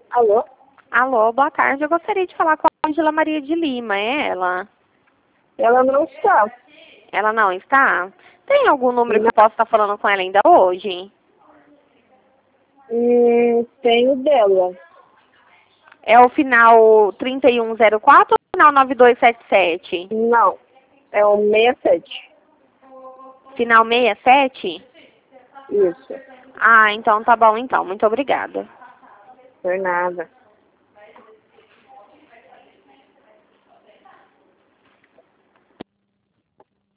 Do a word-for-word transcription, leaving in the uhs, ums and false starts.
Alô? Alô, boa tarde. Eu gostaria de falar com a Ângela Maria de Lima, é ela? Ela não está. Ela não está? Tem algum número que Não. eu possa estar falando com ela ainda hoje? Hum, tenho dela. É o final trinta e um zero quatro ou o final nove dois sete sete? Não. É o sessenta e sete. Final sessenta e sete? Isso. Ah, então tá bom então. Muito obrigada. Por nada.